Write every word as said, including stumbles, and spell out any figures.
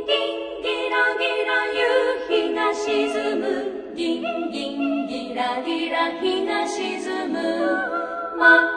ギンギラギラ夕日が沈むギンギンギラギラ日が沈む